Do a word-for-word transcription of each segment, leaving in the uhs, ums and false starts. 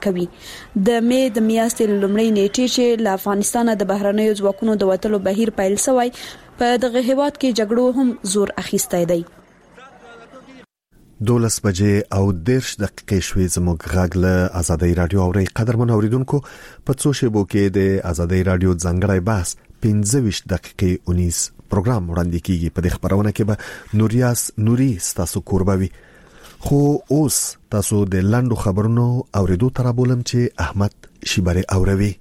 کوي. د می د میاشتې لومړۍ نیټې چې له افغانستان د بهرنیو ځواکونو د وټلو بهیر پیل شوی په دغه هیواد کې جګړو هم زور اخیستی دی. دولس بجې او دیرش دقیقې شوې زموږ غږ له آزادۍ رادیو اوري. قدرمن اوریدونکو په څو شیبو کې د آزادۍ رادیو ځانګړی بحث پنځه ویشت دقیقې اونیز پروګرام وړاندې کیږي. په دې خبرونه کې به نوریاس نوري ستاسو قربوي. خو اوس تاسو د لاندو خبرونو اوریدو تر بولم چې احمد شیبره اوروي.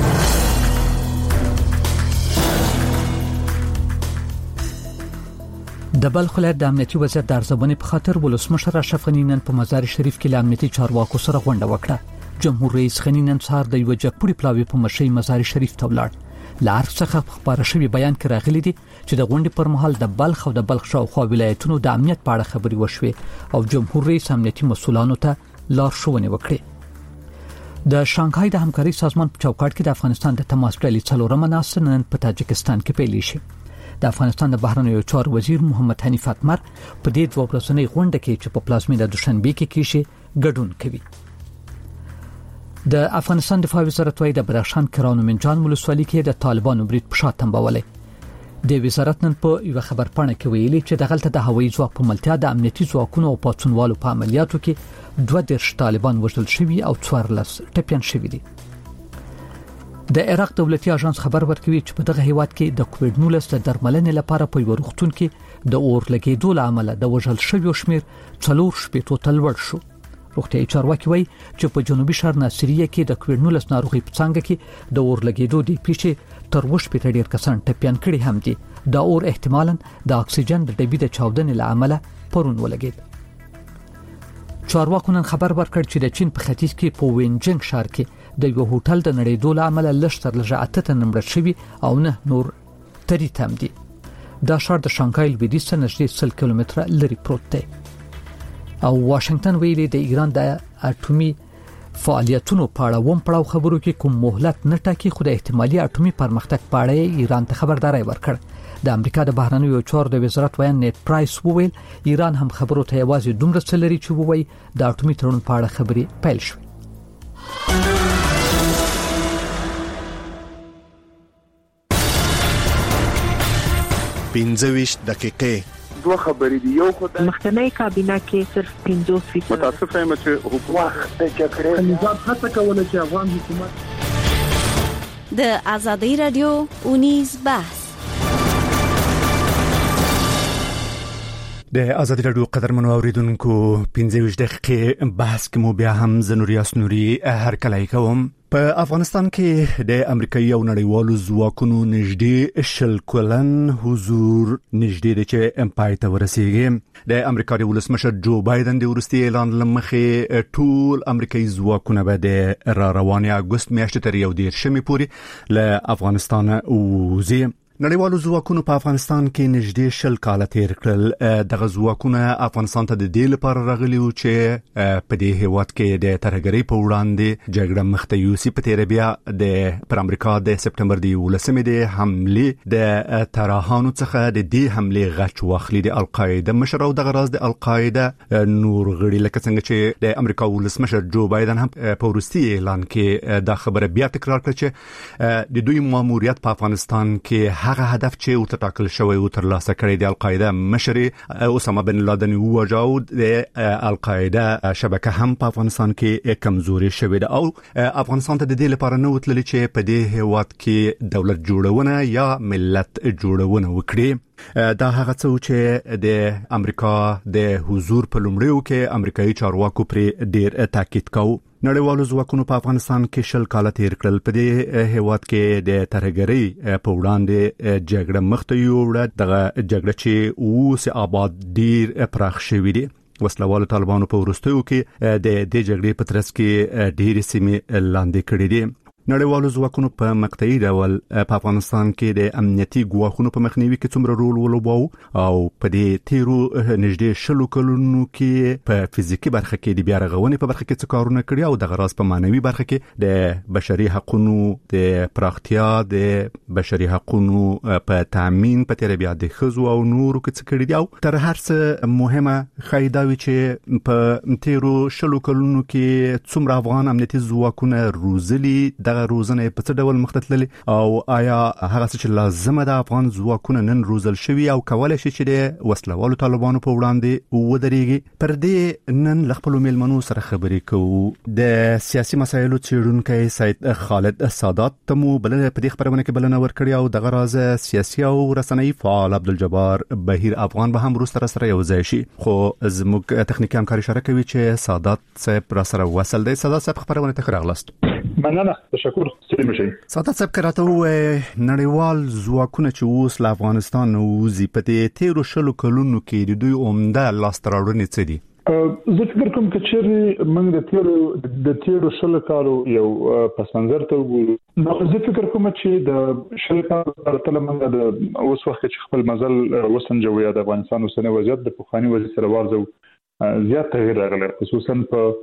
د بلخ ولایت د امنیتي وضعیت د ارزونې په خاطر ولسمشر اشرف غنی نن په مزار شریف کې د امنیتي چارواکو سره غونډه وکړه. جمهور رئیس غنی نن سهار د یو جګپوړي پلاوي په مشي مزار شریف ته ولاړ. لار څخه خبره شوی بیان کې راغلي دي چې د غونډې پر مهال د بلخ او د بلخ شاوخوا ولایتونو د امنیت په اړه خبري وشوي او جمهور رئیس امنیتي مسؤلانو ته لارښوونې وکړې. د شانګهای د همکاري سازمان په چوکاټ کې د افغانستان د تماس ډلې څلورمه ناسته نن په تاجکستان کې پیل شي. د افغانستان د بهرنیو چارو وزیر محمد حنیف اتمر په دې دوه ورځنۍ غونډه کې چې په پلازمینه دوشنبه کې کیږي ګډون کوي. د افغانستان دفاع وزارت وايي د بدخشان کرانو منجان ولسوالۍ کې د طالبانو برید په شا تنبولې. د وزارت نن په یو خبر پاڼه کې ویلي چې دغلته د هوایي ځواک په ملتیا د امنیتي ځواکونو او پاتونوالو په عملیاتو کې دوه دیرش طالبان وژل شوي او څوارلس ټپيان شوي دي. د عراق دولتي اژانس خبر ورکوي چې په دغه هیواد کې د کووډ نولس د درملنې لپاره په یو روغتون کې د اور لګیدو لامل د وژل شویو شمیر څلور شپېته ته لوړ شو. روغتیايي چارواکي وایي چې په جنوبي شهر ناصریه کې د کووډ نولس ناروغي په څنګه کې د اور لګیدو د پیښې تر اوسه په ډیر کسان ټپيان کړي هم دي. دا اور احتمالاً د اکسیجن د ډبې د چاودنې لامل پرون ولګید. چارواکو نن خبر ورکړ چې د چین په ختیځ کې په وینجنګ ښار کې د یو هوټل د نړیدو لامل لشتر لږه اته تن مړ شوي او نه نور تری تم دي. دا ښار د شانګهای لویدیځ څخه نږدې سل کیلومتره لري پروت دی. او واشنگټن ویلي د ایران د اټومي فعالیتونو په اړه ووم پړاو خبرو کې کوم مهلت نه ټاکي خو د احتمالي اټومي پرمختګ په اړه ایران ته خبرداري ورکړ. د امریکا د بهرنیو چارو د وزارت ویان نیټ پرایس وویل ایران هم خبرو ته یوازې دومره څه لري چې ووایي د اټومي تړون په اړه خبري پیل شوه. پنځه ویشت دقیقې دوه خبرې دي. یو خو د مخکنی کابینه کې صرف پنځوس فیصد متاسف یم چې حکومت د جګړې نظام هڅه کوله چې افغان حکومت د آزادۍ رادیو اونیز بحث. د آزادۍ رادیو قدرمنو اوریدونکو پنځه ویشت دقیقې بحث کې مو بیا هم زنوریاس نوري هر کله کوم. په افغانستان کې د امریکایي او نړیوالو ځواکونو نږدې شل کلن حضور نږدې د چې امپای ته ورسیږي. د امریکا د ولسمشر جو بایدن د ورستي اعلان لمخې ټول امریکایي ځواکونه به د را روانې اگست میاشتې تر یو دیرشمې پورې له افغانستان وځي. نړیوالو ځواکونو په افغانستان کې نږدې شل کاله تیر کړل. دغه ځواکونه افغانستان ته د دې لپاره راغلي وو چې په دې هیواد کې د ترهګرۍ په وړاندې جګړه مخته یوسي. په تیر بیا د پر امریکا د سپټمبر د ولسمې د حمله د طرحانو څخه د دې حمله غچ واخلي. د القاعده مشر او دغه راز د القاعده نور غړي لکه څنګه چې د امریکا ولسمشر جو بایدن هم په ورستي اعلان کې دا خبره بیا تکرار کړه چې د دوی ماموریت په افغانستان کې هغه هدف چې او تټاکل شوی او تر لاسه کړی د القاعده مشر اسامه بن لادن وجاو د القاعده شبکه هم په افغانستان کې کمزوري شوی ده او افغانستان ته د دې لپاره نو تللی چې په دې هیواد کې دولت جوړونه یا ملت جوړونه وکړي. دا هغه څه چې د امریکا د حضور په لومړیو کې امریکایي چارواکو پر ډیر تاکید کاوه. نړیوالو ځواکونو په افغانستان کې شل کاله تیر کړل. په دې هیواد کې د ترهګرۍ په وړاندې جګړه مخته یوړه. دغه جګړه چې اوس آباد ډیر پراخ شوې دي. وسلوالو طالبانو په ورستیو کې د دې جګړې په ترڅ کې ډېر سیمې لاندې کړې دي. نړیوالو ځواکونو په مقطعي ډول په افغانستان کې د امنیتي ګواښونو په مخنیوي کې څومره رول ولوباو او په دې تیرو نږدې شلو کلونو کې په فزیکی برخه کې د بیا رغونې په برخه کې څه کارونه کړی او د غراس په معنوي برخه کې د بشري حقوقو د پراختیا د بشري حقوقو په تامین په تیر بیا د خزو او نورو کې څه کړی دی او تر هر څه مهمه خایداوي چې په تیرو شلو کلونو کې څومره افغان امنیتي ځواکونه روزلي دغه روزنه په څه ډول مختلفه او آیا هغه څه چې لازمه ده افغان ځواکونه نن روزل شوی او کولای شي چې د وسلوالو طالبانو په وړاندې ودرېږي. پر دې نن لخپل میلمنو سره خبرې کوو. د سیاسي مسایلو څېړونکي سید خالد سادات تمو بل په دې خبرونه کې بلنه ورکړی او دغه راز سیاسي او رسنۍ فعال عبدالجبار بهیر افغان به هم روسته سره یو ځای شي. خو زموږ تخنیکی همکاري اشاره کوي چې سادات صاحب را سره وصل دی. سادات صاحب خبرونه ته راغلاست. مننه، تشکر. سلام شي. سادات صاحب کراته نړیوال ځواکونه چې اوس له افغانستان وځي په دې تیرو شلو کلونو کې د دوی عمده لاستراوړنې څه دي؟ زه فکر کوم چې چیرې موږ د تیرو د تیرو شلو کالو یو پس منظر ته وګورو، نو زه فکر کوم چې د شلو کالو تر موږ د اوس وخت چې خپل مزل وسنجوي د افغانستان اوسنی وضعیت د پخوانی وضعیت سره ورزو زیات تغیر راغلی، خصوصا په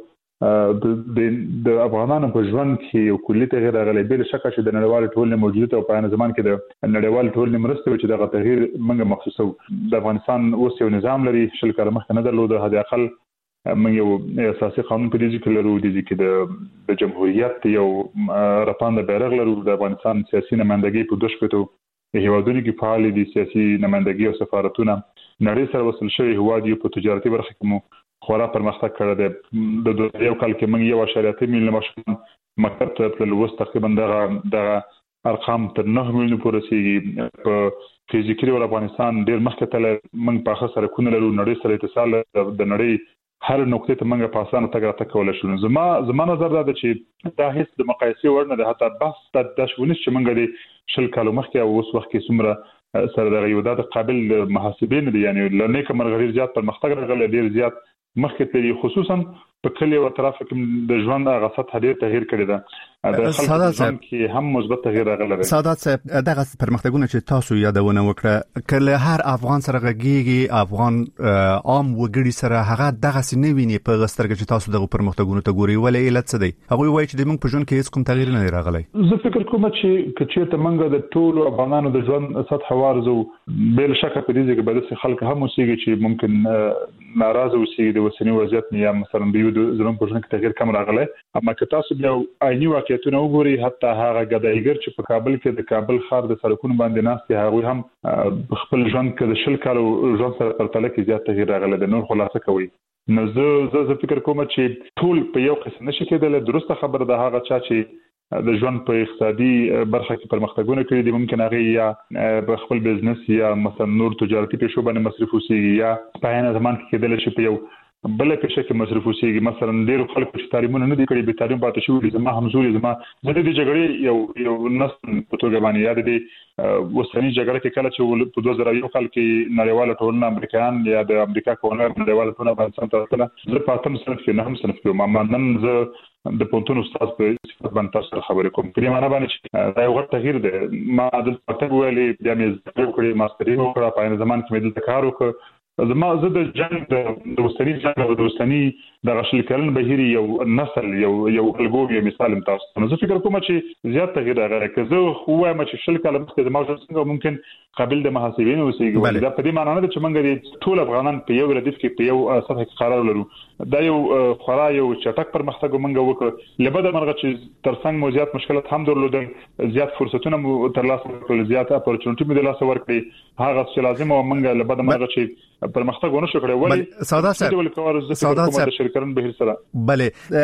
د د افغانانو په ژوند کې یو کلی تغیر راغلی. بل شک چې د نړیوال ټولنې موجوده او په ان زمان کې د نړیوال ټولنې مرسته چې دغه تغیر موږ مخصوصو د افغانستان اوس یو نظام لري شل کاله مخکې نه درلود. هدا اقل موږ یو اساسي قانون په دې کې لرو، د دې کې د جمهوریت یو رپاند بیرغ لرو. د افغانستان سیاسي نمائندګي په دوه شپږو هیوادونو کې فعال دي، سیاسي نمائندګي او سفارتونه نړۍ سره وصل شوی هیواد یو په تجارتي برخه کې خورا پرمختګ کړی دی. د دوه یو کال کې موږ یو اشاریه اتیا میلیونه ماشومان مکتب ته تلل، اوس تقریبا دغه دغه ارقام تر نه میلیونه پورې رسیږي. په فزیکي ډول افغانستان ډېر مخکې تللی، موږ په ښه سرکونه لرو، نړۍ سره اتصال د نړۍ هر نقطې ته موږ په اسانه تګ راتګ کولی شو. زما زما نظر دا ده چې دا هیڅ د مقایسې وړ نه ده. حتی بحث دا شونیس چې موږ د شل کالو مخکې او اوس وخت کې څومره سره دغه یو د قابل محاسبې نه دي، یعنی له نیکه مرغه زیات پرمختګ راغلی، ډېر زیات مخکې تللی، خصوصا په کلی او طرف کې د ژوند هغه سطح ډېر تغیر کړی ده. د خلکو ژوند کې هم مثبت تغیر راغلی دی. سادات صاحب دغه پرمختګونه چې تاسو یادونه وکړه، کله هر افغان سره غږیږي، افغان عام وګړي سره هغه دغه سینې ویني په غسترګه چې تاسو دغه پرمختګونه ته ګوري، ولې علت څه دی؟ هغه وایي چې د موږ په ژوند کې هیڅ کوم تغیر نه راغلی. زه فکر کوم چې کچې ته موږ د ټولو افغانانو د ژوند سطح وارزو، بل شک په دې کې به د خلک هم اوسېږي چې ممکن ناراضه اوسېږي د وسنی وضعیت یا مثلا به د ژوند په ژوند کې تغیر کم راغلی. اما که تاسو بیا عیني واقعیتونه وګورئ، حتی هغه ګدایګر چې په کابل کې د کابل ښار د سړکونو باندې ناست دي، هغوی هم خپل ژوند کې د شل کالو ژوند سره پرتله کې زیات تغیر راغلی دی. نور خلاصه کوي نو زه زه فکر کوم چې ټول په یو قسم نشي کېدلی. درسته خبره ده هغه چا چې د ژوند په اقتصادي برخه کې پرمختګونه کړي دي، ممکن هغه یا په خپل بزنس یا مثلا نور تجارتي پیښو باندې مصرف وسیږي، یا په عین زمان کې کېدلی شي په یو بل پیښه کې مصرف وسیږي. مثلا ډېر خلک چې تعلیمونه نه دي کړي، به تعلیم پاتې شوي، زما همزولي زما زه د جګړې یو یو نسل په توګه باندې یاد دي. اوسنۍ جګړه کې کله چې په دوه زره یو کال کې نړیواله ټولنه امریکایان یا د امریکا کولر نړیواله ټولنه باندې څنګه تاسو زه په اتم صنف کې نه هم صنف کې ما نن زه د پونتون استاد په صفت باندې تاسو خبرې کوم. په دې معنی باندې چې دا یو غټ تغیر دی. ما د پټ ویلې بیا مې زده کړې، ماستري وکړه، په عین زمان کې مې دلته کار وکړ. زما زه د جنگ د اوسنی جنگ او د اوسنی د غشل کلن بهیر یو نسل یو یو الګو یو مثال تاسو. زه فکر کوم چې زیات تغیر راغلی. که زه خو وایم چې شل کاله مخکې د موجود څنګه ممکن قابل د محاسبین اوسېږي، دا په دې معنی نه ده چې موږ د ټول افغانان په یو ردیف کې په یو سطح کې قرار لرو. دا یو خورا یو چټک پرمختګ موږ وکړ. لبد مرغه چې ترڅنګ مو زیات مشکلات هم درلودل، زیات فرصتونه مو ترلاسه کړل، زیات اپورچونټی مو ترلاسه ورکړي، هغه چې لازم او موږ لبد مرغه چې پرمختګ ونه شو کړی. ولی سادات صاحب سادات صاحب شرکرن بهیر سره بله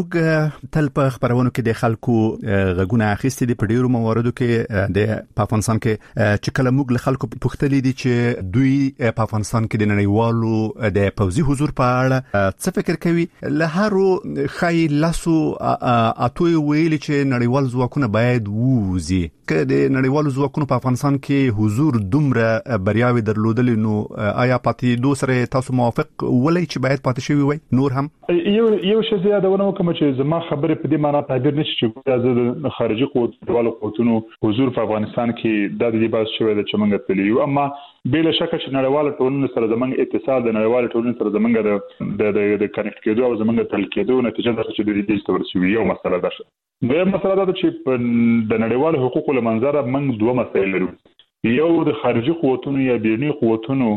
موږ تل په خبرونو کې د خلکو غږونه اخیستي دي په ډیرو مواردو کې د افغانستان کې چې کله موږ له خلکو پوښتلې دي چې دوی په افغانستان کې د نړیوالو د پوځي حضور په اړه څه فکر کوي. له هرو خای لاسو اتوي ویلي چې نړیوال ځواکونه باید ووزي. که د نړیوالو ځواکونو په افغانستان کې حضور دومره بریاوي درلودل، نو آیا پاتې دو سره تاسو موافق ولې چې باید پاتې شوی وي؟ نور هم یو یو شی زیادونه کوم چې زما خبره په دې معنی تعبیر نشي چې د خارجي قوتونو قوتونو حضور په افغانستان کې د دې باز شوی د چمنګ تلیو اما بلا شک چې نړیواله ټولنه سره زمنګ اتصال د نړیواله ټولنه سره زمنګ د د د کنیکټ کېدو او زمنګ تل کېدو نتیجه ده چې د دې ستوري یو مسله ده. د مسله ده چې د نړیوالو حقوقو لمنځره موږ دوه مسایل لرو. یو د خارجي قوتونو یا بیرونی قوتونو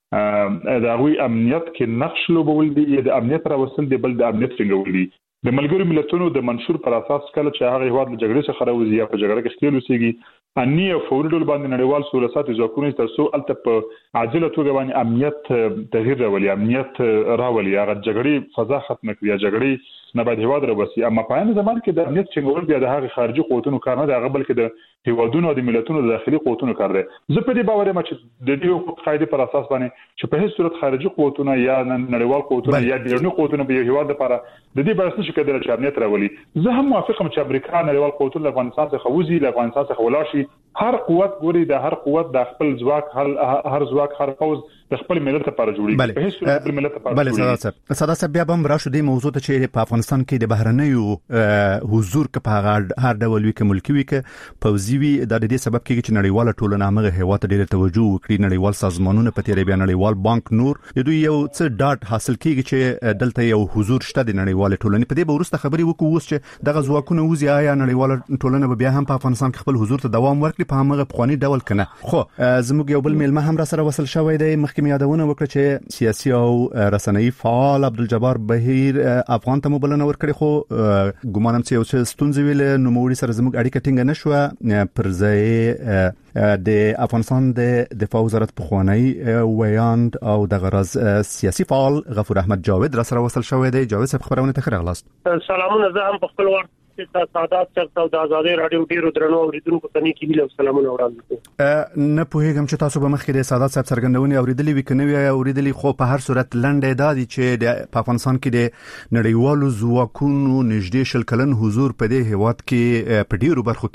د هغوی امنیت کې نقش لوبول دي یا د امنیت راوستل دي بل د امنیت څنګه دي. د ملګرو ملتونو د منشور پر اساس کله چې هغه هیواد له جګړې څخه راوځي یا په جګړه کې ښکېل وسیږي اني او فوري ډول باندې نړیوال سولسات ځواکونه تاسو الته په عاجله توګه باندې امنیت تغییر راولي امنیت راولي هغه جګړې فضا ختم کړي یا جګړې نه باید هیواد راوځي. اما په عین زمان کې د امنیت څنګه بیا د هغه خارجي قوتونو کار نه دی هغه بلکې د هیوادونو او د ملتونو د داخلي قوتونو کار دی. زه په دې باور یم چې د دې حقوق قاعده پر اساس باندې چې په هیڅ صورت خارجي قوتونه یا نړیوال قوتونه یا بیرونی قوتونه به هیواد لپاره د دې بحث نشي کېدلی چې امنیت راولي. زه هم موافقم چې امریکا نړیوال قوتونه افغانستان څخه وځي له افغانستان څخه ولاړ شي. هر قوت ګوري د هر قوت د خپل ځواک هر هر ځواک هر پوز د خپل ملت لپاره جوړي په هیڅ صورت خپل ملت لپاره. بله ساده صاحب ساده صاحب بیا هم راشو د موضوع ته چې په افغانستان کې د بهرنیو حضور کې په هر ډول وی کې ملکی وی کې پوزي وی د دې سبب کېږي چې نړیواله ټولنه هغه هیواد ته ډېر توجه وکړي. نړیوال سازمانونه په تیری بیا نړیوال بانک نور د دوی یو څه ډاټ حاصل کېږي چې دلته یو حضور شته د نړیوال ټولنې. په دې به ورسته خبري وکړو اوس چې دغه ځواکونه وزي آیا نړیوال ټولنه بیا هم په افغانستان کې خپل حضور ته دوام ورکړي په هغه پخوانی ډول کنه. خو زموږ یو بل میلمه هم را سره وصل شوی دی. مخکې یادونه وکړه چې سیاسي او رسنۍ فعال عبدالجبار بهیر افغان ته مبلنه ورکړي خو ګومانم چې یو څه ستونزې ویل نو موري سره زموږ اړیکه ټینګه نشوه. پر ځای د افغانستان د دفاع وزارت پخوانی ویاند او د غرض سیاسي فعال غفور احمد جاوید را سره وصل شوی دی. جاوید صاحب خبرونه ته راغلاست. سلامونه زه هم په خپل وخت چې سادات چرته د آزادۍ رادیو ډیرو درنو اوریدونکو ته نیکی ویل سلامونه وړاندې کوم. نه پوهیږم چې تاسو به مخکې د سادات صاحب څرګندونې اوریدلې وي کنه وی اوریدلې خو په هر صورت لنډه دادی چې د افغانستان کې د نړیوالو ځواکونو نږدې شل کلن حضور په دې هیواد کې په ډیرو برخو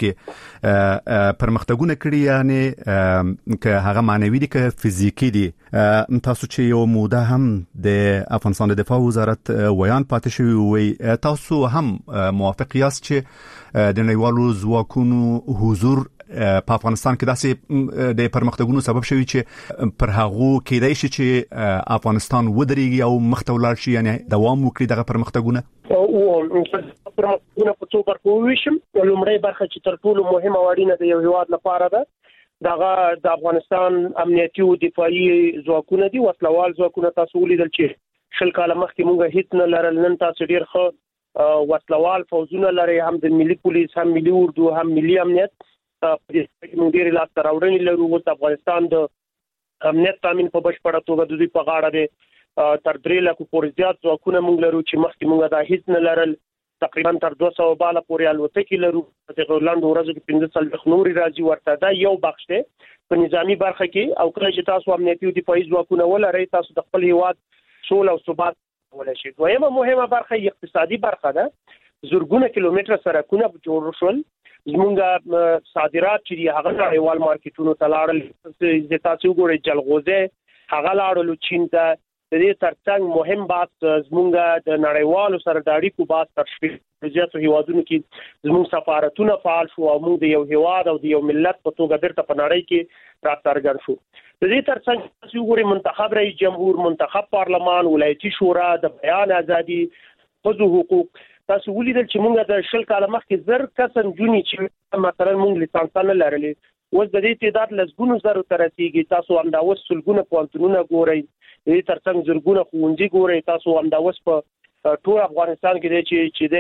کې پرمختګونه کړي یعنی که هغه معنوي دي که فزیکی دي. تاسو چې یو موده هم د افغانستان د دفاع وزارت ویان پاتې شوی وي تاسو هم موافق یاست چې د نړیوالو ځواکونو حضور په افغانستان کې داسې د پرمختګونو سبب شوی چې پر هغه کېدای شي چې افغانستان ودرېږي او مخته ولاړ شي یعنی دوام وکړي دغه پرمختګونه. او پرمختګونه په څو برخو ویشم. لومړی برخه چې تر ټولو مهمه وړینه د یو هیواد لپاره ده دغه د افغانستان امنیتي او دفاعي ځواکونه دي. وسلوال ځواکونه تاسو ولیدل چې شل کاله مخکې موږ هیڅ نه لرل. نن تاسو ډیر ښه وسلوال فوجونه لري هم د ملي پولیس هم ملي اردو هم ملي امنیت. په دې کې موږ ډیر لاس راوړنې لرو. د افغانستان د امنیت تامین په بشپړه توګه د دوی په غاړه دی. تر درې لکو پورې زیات ځواکونه موږ لرو چې مخکې موږ دا هیڅ نه لرل. تقریبا تر دوه سوه بالا پورې الوتکې لرو. د غولاند ورځو کې پنځه سلويخ نوري راځي ورته دا یو بخش دی په نظامی برخه کې. او کله چې تاسو امنیتي او دفاعي ځواکونه ولرئ تاسو د خپل هیواد سوله او ثبات ولې شي. دویمه مهمه برخه اقتصادي برخه ده. زورګونه کیلومتره سړکونه جوړ شول. زمونږ صادرات چې هغه نړیوال مارکیټونو ته لاړل. د تاسو ګورئ جلغوزه هغه لاړل چین ته. د دې ترڅنګ مهم بحث زمونږ د نړیوالو سره د اړیکو بحث تشویق زیاتو هیوادونو کې زمونږ سفارتونه فعال شو او موږ د یو هیواد او د یو ملت په توګه بیرته په نړۍ کې راڅرګند شو. د دې ترڅنګ تاسو ګورئ منتخب رئیس جمهور، منتخب پارلمان، ولایتي شورا، د بیان ازادي، ښځو حقوق. تاسو ولیدل چې موږ د شل کاله مخکې زر کسان جونی چې مثلا موږ لیسانس نه لرلې اوس د دې تعداد لږګونو زرو ته رسیږي. تاسو هم دا اوس سلګونه پوهنتونونه ګورئ. د دې ترڅنګ زرګونه ښوونځي ګورئ. تاسو هم دا اوس په ټول افغانستان کې دی چې چې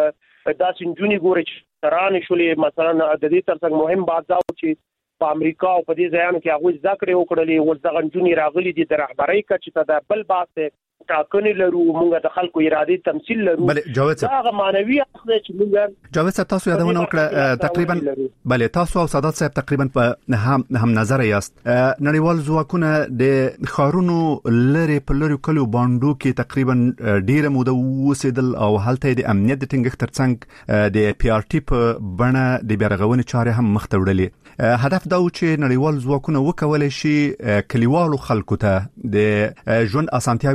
د داسې نجونې ګورئ چې ترانې شولې. مثلا د دې ترڅنګ مهم بحث دا و چې په امریکا او په دې ځایانو کې هغوی زده کړې وکړلې. اوس دغه نجونې راغلي دي د رهبرۍ کچې ته. د بل بحث دی ټاکنې لرو، موږ د خلکو ارادې تمثيل لرو. بله جاوید صاحب هغه معنوي اخله چې موږ جاوید صاحب تاسو یادونه وکړه تقریبا بله تاسو او سادات صاحب تقریبا په هم هم نظر یاست. نړیوال ځواکونه د خارونو لری په لری کلو باندو کې تقریبا ډیره موده وسیدل او هلته د امنیت د ټینګښت ترڅنګ د پی آر ټی په بڼه د بیرغونې چارې هم مخته وړلې. هدف دا و چې نړیوال ځواکونه وکولای شي کلیوالو خلکو ته د ژوند اسانتیاوي برابر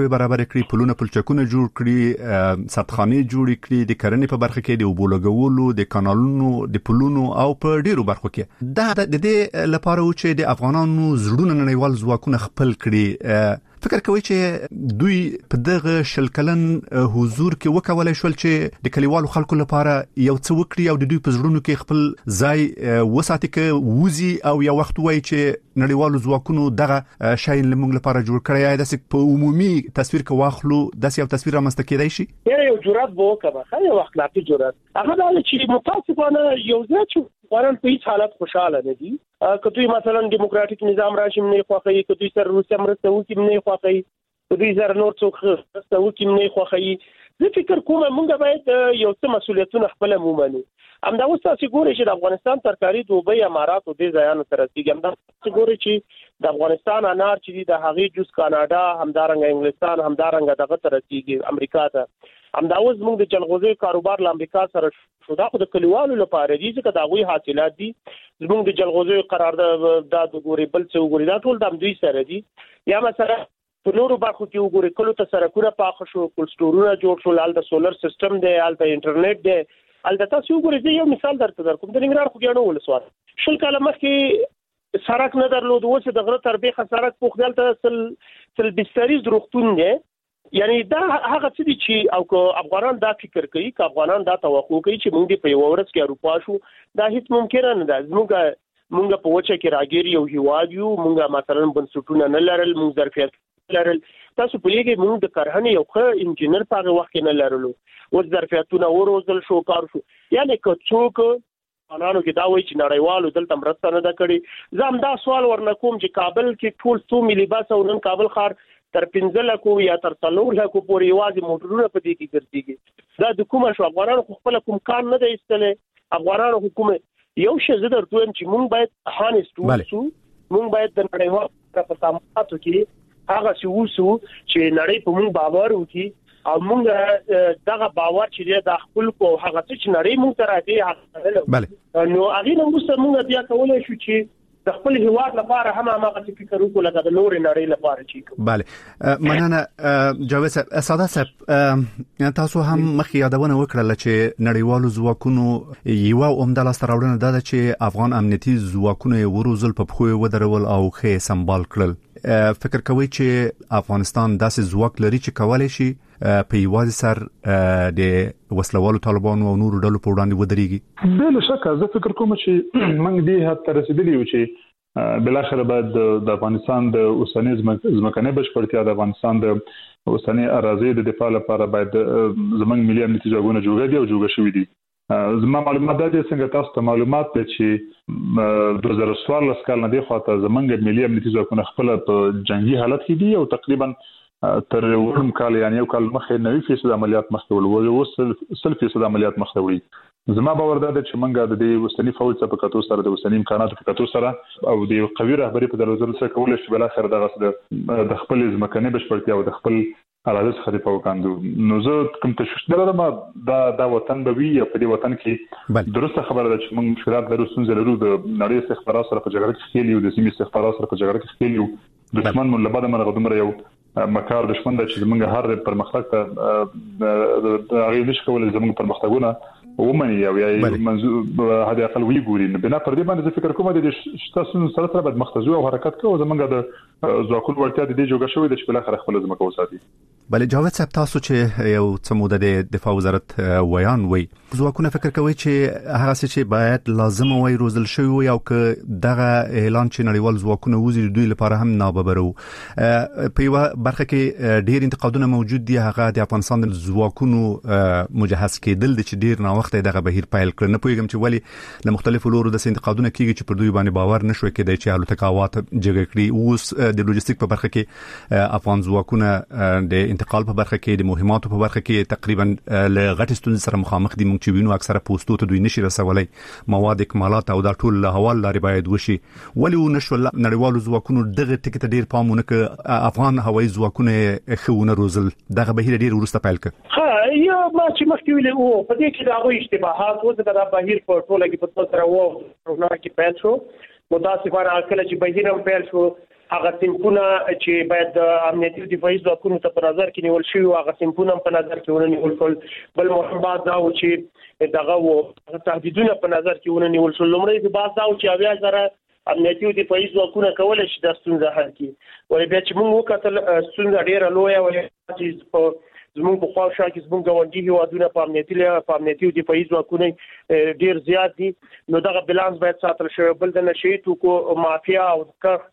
زیات کړي، پلونه پلچکونه جوړ کړي، ساتخانه جوړ کړي، د کرنې په برخه کې د اوبو لګولو، د کانالونو، د پلونو او په ډیرو برخو کې دا د دې لپاره چې د افغانانو زړونه نړیوال ځواکونه خپل کړي. فکر کوي چې دوی په دغه شلکلن حضور کې وکولای شول چې د کلیوالو خلکو لپاره یو څه وکړي او د دوی په زړونو کې خپل ځای وساتي کې وزي او یو وخت وای چې نړیوالو ځواکونو دغه شای لمونږ لپاره جوړ کړی یا د په عمومي تصویر کې واخلو د یو تصویر رامنځته کېدای شي. یو جرأت به وکړه، خو یو اخلاقی جرأت. هغه دا چې متاسفانه یو ځای چې قرآن په هیڅ حالت خوشاله نه دي. کله مثلا دیموکراتیک نظام راشم نه خوخی، کله سر روسیا مرسته وکړي نه خوخی، کله سر نور څوک مرسته وکړي نه خوخی. زه فکر کوم موږ باید یو څه مسولیتونه خپل ومنو. همدا اوس تاسو ګورئ چې د افغانستان ترکاری دوبۍ امارات او د ځایانو سره کېږي. همدا تاسو ګورئ چې د افغانستان انار چې د هغې جز کاناډا، همدارنګه انګلستان، همدارنګه دغه تر کېږي امریکا ته. همدا اوس موږ د جلغوزي کاروبار له امریکا سره شو. دا خو د کلیوالو لپاره دي چې دا غوي حاصلات دي. زموږ د جلغوزي قرارداد د ګوري بل څه وګوري، دا ټول د دوی سره دي. یا مثلا په نورو برخو کې وګوري، کله ته سرکونه پاخه شو، کول سټورونه جوړ شو، لال د سولر سیستم دی، لال د انټرنیټ دی. البته تاسو وګورئ، یو مثال درته درکوم. د ننګرهار خو ګڼو ولسوال شل کاله مخکې سړک نه درلود، اوس د غره تر بیخه سړک پوښدل ته سل سل بستریز روغتون دی. یعنی دا هغه څه دي چې او که افغانان دا فکر کوي، که افغانان دا توقع کوي چې موږ په یو ورځ کې اروپا شو، دا هیڅ ممکن نه ده. زموږ موږ په وچه کې راګیر یو هیواد یو، موږ مثلا بنسټونه نه لرل، موږ ظرفیت لرل. تاسو په لګي موږ د کارخانې یو ښه انجنیر په هغه وخت کې نه لرلو، اوس ظرفیتونه وروزل شو، کار شو. یعنی که څوک انانو کې دا وایي چې نړیوالو دلته مرسته نه ده کړې. زه هم دا سوال ورنه کوم چې کابل کې ټول څو ملي بس او نن کابل ښار تر پنځه لکو یا تر څلور لکو پورې یوازې موټرونه په دې کې ګرځېږي. دا د کومه شو؟ افغانانو خو خپل کوم کار نه دی ایستلی. افغانانو حکومت یو شی زه درته وایم چې موږ باید هانست اوسو، موږ باید د نړیوالو سره په تعاملاتو کې هغه څه وسو چې نړۍ په موږ باور وکړي او موږ دغه باور چې دی د خپل کو هغه څه چې نړۍ موږ ته راځي. نو هغه نو موږ بیا کولای شو چې د خپل هیواد لپاره هم هغه فکر وکړو لکه د نور نړۍ لپاره چې. بله مننه جاوید صاحب. ساده صاحب، تاسو هم مخکې یادونه وکړه چې نړیوالو ځواکونو یو عمده لاسته راوړنه ده چې افغان امنیتي ځواکونه وروزل په پخوی ودرول او ښه سمبال کړل. فکر کوي چې افغانستان داسې ځواک لري چې کولای شي په یوازې سر د وسلوالو طالبانو او نورو ډلو په وړاندې ودرېږي؟ بل شک زه فکر کوم چې موږ دې حد ته رسیدلی یو چې بل اخر بعد د افغانستان د اوسنۍ ځمکنۍ بشپړتیا، د افغانستان د اوسنۍ اراضي د دفاع لپاره باید زموږ ملي امنیتي ځواکونه جوړ دي او جوړ شوي دي. زما معلومات دا دي څنګه تاسو ته معلومات دي چې دوه زره څوارلس کال نه دی خاطر زمونږ ملي امنیتي ځواکونه خپل په جنگي حالت کې دي او تقریبا تر ورم کال یعنی یو کال مخکې نوي فیصد عملیات مخته ول او سل فیصد عملیات مخته وړي. زما باور دا چې موږ د دې وسنی فوج څخه په کتو سره د وسنی امکاناتو په کتو سره او د قوي رهبری په درلودلو سره کولای شي بل اخر دغه د خپل ځمکنۍ بشپړتیا او د خپل اراده څخه په وکاندو. نو زه کوم تشویش نه لرم دا د وطن به وي په دې وطن کې درسته خبره ده چې موږ مشکلات لرو، ستونزې لرو، د نړۍ استخبارات سره په جګړه کې خېلی او د سیمې استخبارات سره په جګړه کې خېلی او دښمن مون لبا د مرغ دومره یو مکار دښمن ده چې موږ هر پرمختګ ته د هغه نشو کولای زموږ پرمختګونه ومني او یا منظور هدا اقل وی ګوري. بنا پر دې باندې فکر کوم د شتاسو سره سره باید مختزو او حرکت کوو زمونږ د ځواکونو ورتیا د دې جوګه شوې د چې بل اخر خپل ځمکه وساتي. بله جاوید صاحب، تاسو چې یو څه موده د دفاع وزارت ویان وي، ځواکونه فکر کوي چې هغه څه چې باید لازم وي روزل شوی وي او که دغه اعلان چې نړیوال ځواکونه وزیر دوی لپاره هم ناببرو. په یو برخه کې ډیر انتقادونه موجود دي، هغه د افغانستان ځواکونو مجهز کېدل د چې ډیر نا وخت دغه بهیر پیل کړ. نه پوهیږم چې ولی له مختلفو لورو د انتقادونه کیږي چې پر دوی باندې باور نشوي کېدای چې الوتکاوات جګړه کړي. اوس د لوجستیک په برخه کې افغان ځواکونه د انتقال په برخه کې، د مهماتو په برخه کې تقریبا له غټ ستونزې سره مخامخ دي. موږ چې وینو اکثره پوسټو ته دوی نشي رسولای مواد اکمالات او دا ټول له حواله لري باید وشي. ولی ونشو نړیوالو ځواکونو دغه ټکی ته ډیر پامونه ک افغان هوایي ځواکونه خونه روزل دغه بهیر ډیر ورسته پیل ک. ها یا ما چې مخکې ویل او په دې کې دا غوي اشتباهات و دا بهیر په ټوله کې په تاسو سره و رونا کې پیل شو. متاسفانه کله چې بهیر هم پیل شو هغه سیمپونه چې باید د امنیتي دفاعي ځواکونو ته په نظر کې نیول شوی هغه سیمپونه په نظر کې ونیول شول. بل مهم بات دا و چې دغه و تهدیدونه په نظر کې ونیول شول. لومړی د بات دا و چې اویا زره امنیتي دفاعي ځواکونه کولای شي د ستونزې حل کړي. ولې بیا چې موږ وکتل ستونزه ډیره لویه وه چې په زموږ په خوا شا کې زموږ ګاونډي هیوادونه په امنیتي په امنیتي دفاعي ځواکونه ډیر زیات دي، نو دغه بیلانس باید ساتل شي. بل د نشي توکو مافیا او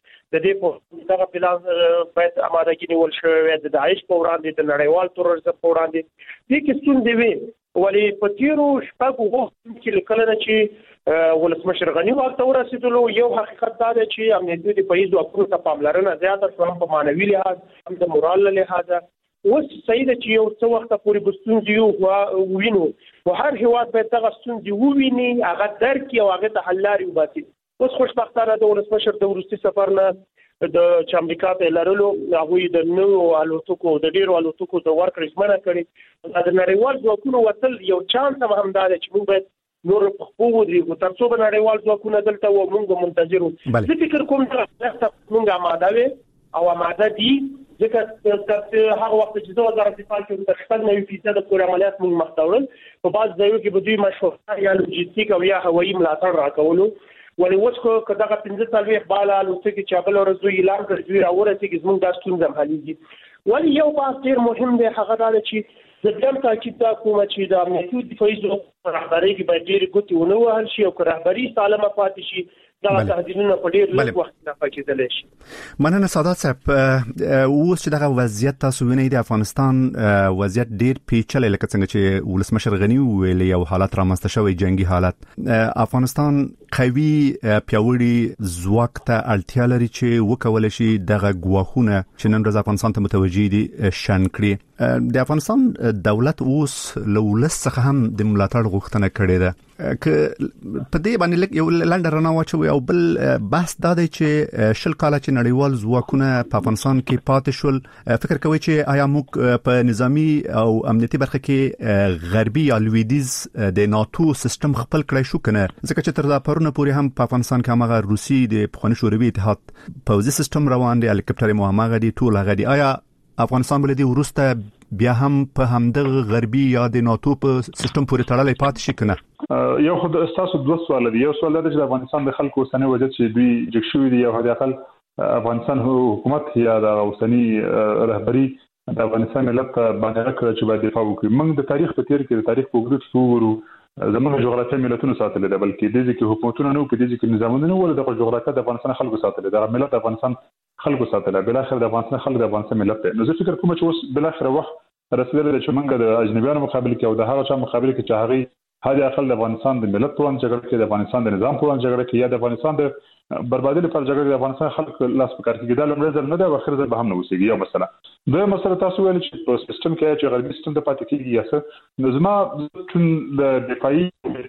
د دې په دغه بیلانس باید امادګي نیول شي د داعش په وړاندې د نړیوال تروریزم په وړاندې دې کې ستونزې وي. ولې په تیرو شپږو وختونو کې کله نه چې ولسمشر غنی واک ته ورسېدلو یو حقیقت دا دی چې امنیتي دفاعي ځواکونو ته پاملرنه زیاته شوه په معنوي لحاظ هم د مورال له لحاظه. اوس صحیح ده چې یو څه وخت پورې به ستونزې یو ووینو و هر هیواد باید دغه ستونزې وویني، هغه درک کړي او هغې ته حل لارې وباسي. اوس خوشبختانه د ولسمشر د وروستي سفر نه د چې امریکا ته لرلو هغوی د نوو الوتکو د ډیرو الوتکو د ورکړې ژمنه کړې. د نړیوال ځواکونو وتل یو چانس هم همدا دی چې موږ باید نور په خپل ودرېږو تر څو به نړیوال ځواکونه دلته و موږ منتظر وو. زه فکر کوم چې موږ آماده وي او آماده دي، ځکه هغه وخت چې دوه هزار دفاع کې تر شپږ نوي فیصد پورې عملیات موږ مخ ته وړل، په بعض ځایونو کې به دوی مشورت یا لوجستیک او یا هوایي ملاتړ راکولو. ولې اوس خو که دغه پنځه څلوېښت باله الوتکې چې بله ورځ دوی اعلان کړي دوی راورسېږي زموږ دا ستونزه هم حلېږي. ولې یو بحث ډېر مهم دی، هغه دا ده چې زه بیا هم تاکید دا کوم چې د امنیتي دفاعي ځواکونو په رهبرۍ کې باید ډېرې ګوتې ونه وهل شي او که رهبري سالمه پاتې شي دا تهدیدونه په ډېر لږ وخت کې دفع کېدلی شي. مننه سادات صاحب. اوس چې دغه وضعیت تاسو وینئ د افغانستان وضعیت ډېر پیچلی لکه څنګه چې ولسمشر غني وویل یو حالت رامنځته شوی جنگي حالت. افغانستان قوي پیاوړي ځواک ته اړتیا لري چې وکولای شي دغه ګواښونه چې نن ورځ افغانستان ته متوجه دي شن کړي. د افغانستان دولت اوس له ولس څخه هم د ملاتړ غوښتنه کړې ده. که په دې باندې یو لنډه رڼا واچوي او بل بحث دا دی چې شل کاله چې نړیوال ځواکونه په افغانستان کې پاتې شول، فکر کوي چې آیا موږ په نظامی او امنیتي برخه کې غربي یا لویدیز د ناتو سیستم خپل کړی شو کنه؟ ځکه چې تر دا پرونه پورې هم په افغانستان کې هغه روسي د پخواني شوروي اتحاد پوځي سیستم روان دی، هلیکاپټر مو هغه دي، ټول هغه دي. آیا افغانستان بل دي ورسته بیا هم په همدغه غربي یا د ناتو په سیستم پورې تړلې پاتې شي کنه؟ یو خو د تاسو دوه سوال دي. یو سوال دا چې د افغانستان د خلکو اوسنی وضعیت چې دوی جګ شوي دي، یو حد اقل افغانستان حکومت یا د اوسنی رهبری د افغانستان ملت باندې راکړه چې باید دفاع وکړي. موږ د تاریخ په تیر کې د تاریخ په اوږدو کې وګورو زموږ جغرافیه ملتونو ساتلې ده، بلکې د دې کې حکومتونه نه، په دې کې نظامونه نه، ول د جغرافیه د افغانستان خلکو ساتلې ده، ملت د افغانستان خلکو ساتلې. بل اخر د افغانستان خلک د افغانستان ملت ده. نو زه فکر کوم چې اوس بل اخر وخت رسیدلی چې موږ د اجنبیانو مقابل کې او د هغه چا مقابل کې چې هغه هغه اقل د افغانستان د ملت په وړاندې جګړه کې، د افغانستان د نظام په وړاندې جګړه کې، یا د افغانستان د بربادي لپاره جګړه د افغانستان خلک لاس په کار کې دا لمړی ځل نه دی او اخر ځل به هم نه وسیږي. یو مسله دوه مسله تاسو ویل چې په سیستم کې چې غربي سیستم ته پاتې کېږي یا څه، نو زما د دفاعي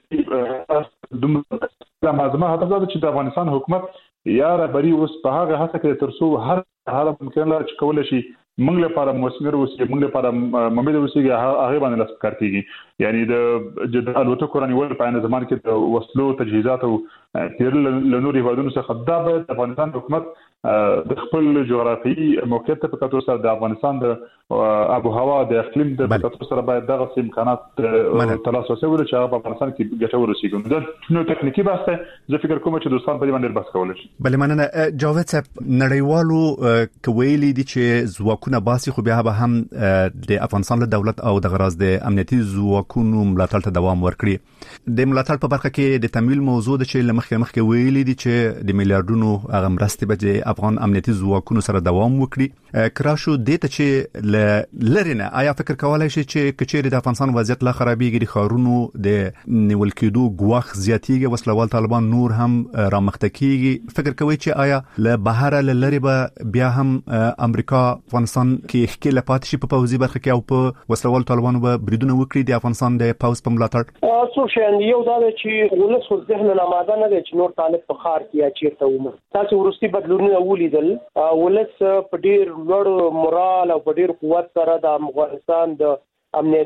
د مازما هدف دا چې د افغانستان حکومت یا رهبري اوس په هغه هڅه کې تر څو هر حالت ممکن لا چې کولای شي موږ لپاره موثمر اوسي، موږ لپاره ممید اوسي، هغه باندې لاس کار کوي. یعنی د د الوتکو رانیول په عین زمان کې د وسلو تجهیزات او تیر له نورو هیوادونو څخه دا به د افغانستان حکومت د خپل جغرافیایي موقعیت په کتو سره د افغانستان د آب و هوا د اقلیم د کتو سره باید دغه امکانات ترلاسه وسي چې هغه په افغانستان کې ګټور وسیږي. دا نو تکنیکی بحث دی. زه فکر کوم چې دوستان په دې باندې بحث کولای شي. بلې مننه. جاوید صاحب، نړیوالو کویلي دي چې ځواکونه باسي خو بیا به هم د افغانستان له دولت او د غراض د امنیتي ځواکونو ملاتړ ته دوام ورکړي. د ملاتړ په برخه کې د تمویل موضوع د چې لمخې مخکې ویلي دي چې د میلیارډونو هغه مرستې به افغان امنیتي ځواکونو سره دوام وکړي. کراشو دې ته چې لرنه آیا فکر کولای شي چې کچېری د افغانستان وضعیت لا خرابېږي، د خارونو د نیول کېدو ګواښ زیاتېږي، وسلوال طالبان نور هم رامخته کېږي، فکر کوي چې آیا له بهر له لری به بیا هم امریکا افغانستان کې ښکېل پاتې شي په پوځي برخه کې او په وسلوال طالبانو به بریدونه وکړي د افغانستان د پوځ په ملاتړ؟ څو شیان یو دا چې ولس ور ذهن نه ماده نه دی چې نور طالب په خار کې یا چیرته ومه. تاسو ورستي بدلونونه ولیدل، ولس په ډیر لوړ مورال او په ډیر قوت سره د افغانستان د امنیت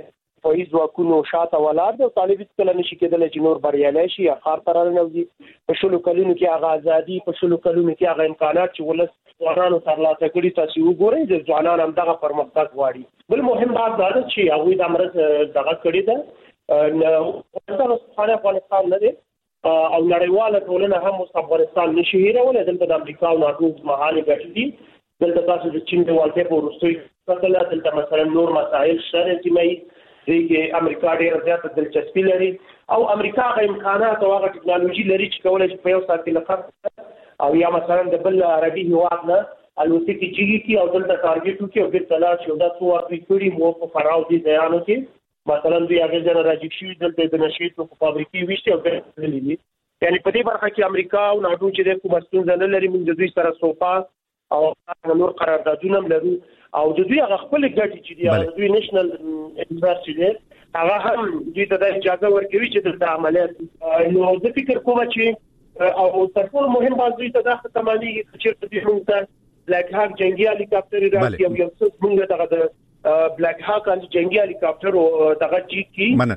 دفاعي ځواکونو شاته ولاړ دي. طالب کله نشي کېدل چې نور بریالي شي یا خار تر نه وي. په شلو کلونو کې هغه ازادي، په شلو کلونو کې هغه امکانات چې ولس ځوانانو ترلاسه کړي، تاسو وګورئ د ځوانانو هم دغه پرمختګ غواړي. بل مهم بات دا ده چې هغه د امرز دغه کړی ده نو افغانستان نه دی او نړیواله ټولنه هم افغانستان نشي هیرولای. دلته د امریکا او ناتو مهالي ګټي دي، دلته تاسو د چین د والټه په وروستي کتل دلته مثلا نور مسائل شته چې مې دغه امریکا ډېر زیات دلچسپي لري او امریکا غو امکانات او هغه ټکنالوژي لري چې کولای شي په یو ساعت کې لخر او یا مثلا د بل عربي هیواد نه الوتکې چیږي کی او دلته ټارګټ وکړي او د تلاش یو د څو اپی کړي مو په فراو دي ځانو کې مثلا دوی هغه ځای راځي چې دلته د نشیط په فابریکې وشته او غلي دي. یعنی په دې برخه کې امریکا او ناتو چې د کومستون ځنه لري موږ د دوی سره سوپا او نور قراردادونه لرو او د دوی هغه خپل ګټي چې دی د دوی نېشنل انټرست دی هغه هم دوی ته د اجازه ورکوي چې د عملیات نو د فکر کوم چې او تر ټولو مهم بازوی ته د ختمالي چې د موږ ته بلیک هاک جنگي هلیکاپټر راځي او یو څه موږ دغه د بلیک هاک جنگي هلیکاپټر دغه جی کی د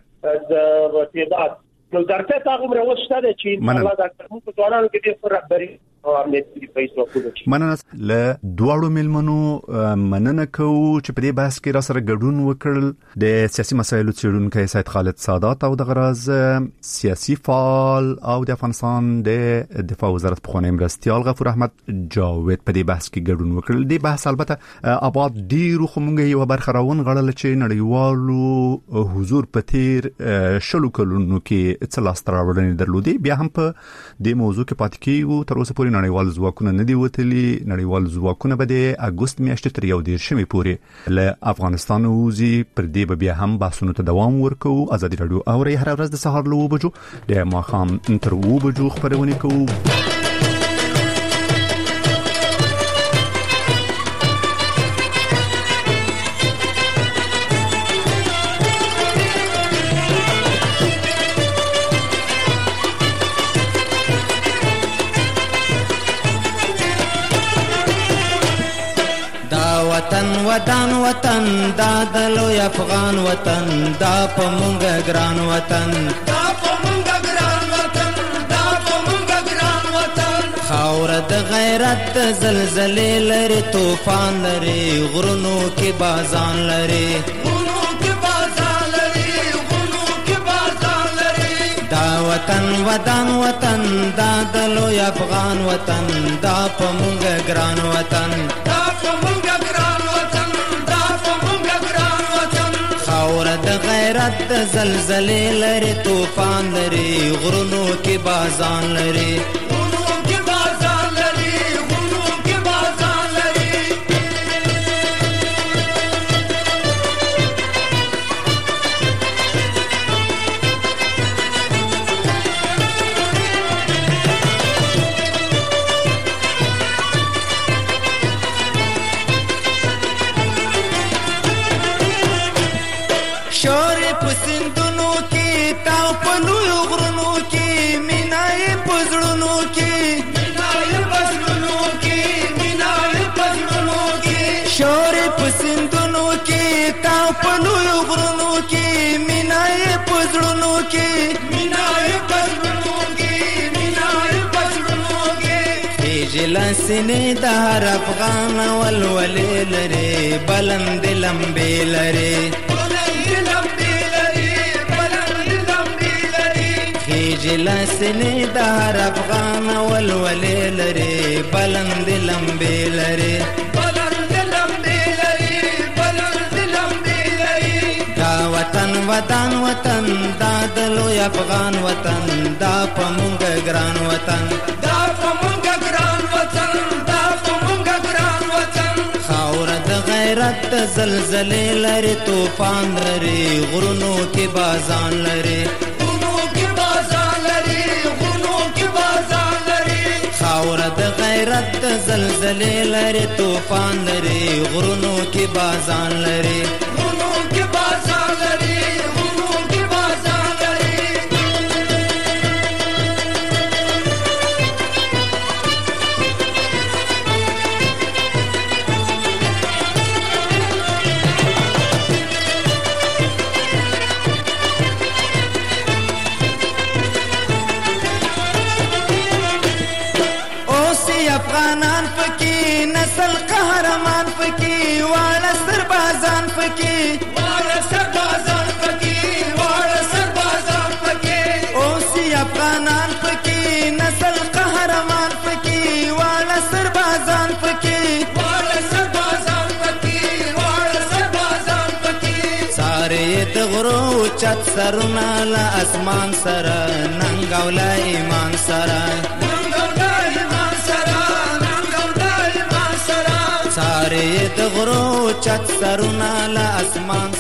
تعداد نو درته تاسو موږ وښته چې الله دا کوم په ځوانانو کې د رهبری او امنیتي پیسو کوي. مننه له دواړو ملمنو مننه کوو چې په دې بحث کې را سره ګډون وکړل د سیاسي مسایلو څېړونکی سید خالد سادات او د غراز سیاسي فعال او د افغانستان د دفاع وزارت پخوانی مرستیال غفور احمد جاوید په دې بحث کې ګډون وکړل. دې بحث البته آباد ډیرو خو موږ یو برخه راون غړل چې نړیوالو حضور په تیر شلو کلونو کې اصلاح ستراوړنې درلودي. بیا هم په دې موضوع کې پاتې کیږو تر اوسه پورې نړیوال ځواکونه نه دی وتلي. نړیوال ځواکونه به د اګوست میاشتې تر یو دیرشمې پورې له افغانستان وځي. پر دې به بیا هم بحثونو ته دوام ورکوو. ازادي راډیو اوري هر ورځ د سهار له اوه بجو د ماښام تر اوه بجو خبرونه کوو. وطن وطن وطن دا دلو افغان وطن دا پمونګ ګران وطن دا پمونګ ګران وطن دا پمونګ ګران وطن خاور د غیرت زلزلې لري طوفان لري غرونو کې بازان لري غرونو کې بازان لري غرونو کې بازان لري دا وطن وطن وطن دا دلو افغان وطن دا پمونګ ګران وطن دا پمونګ اور د غیرت زلزلې لري طوفان لري غرونو کې بازان لري غرونو کې بازان لري غرونو کې بازان لري شور پسندونو کې تاو پلو غرونو کې مینای پزړونو کې مینای پزړونو کې مینای پزړونو کې شور پسندونو کې تاو پلو غرونو کې مینای پزړونو کې مینای پزړونو کې مینای پزړونو کې جلسنه د هر افغان ولولې لري بلند لمبې لري جلسنه د هر افغان ولولې لري بلند لمبې لري بلند لمبې لري بلند لمبې لري دا وطن وطن وطن دا دلو افغان وطن دا پمونګ ګران وطن دا پمونګ ګران وطن دا پمونګ ګران وطن خاور د غیرت زلزلې لري طوفان لري غرونو کې بازان لري خاور د غیرت زلزلې لري طوفان لري غرونو کې بازان لري غرونو کې بازان لري غرونو کې بازان لري پکې واړه سربازان پکې واړه سربازان پکې اوس افغانان پکې نسل قهرمان پکې واړه سربازان پکې واړه سربازان پکې واړه سربازان پکې ساره د غرو چت سرونه له اسمان سره ننګولا ایمان سره ننګولا ایمان سره ننګولا ایمان سره ساره د غرو چت سرونه له اسمان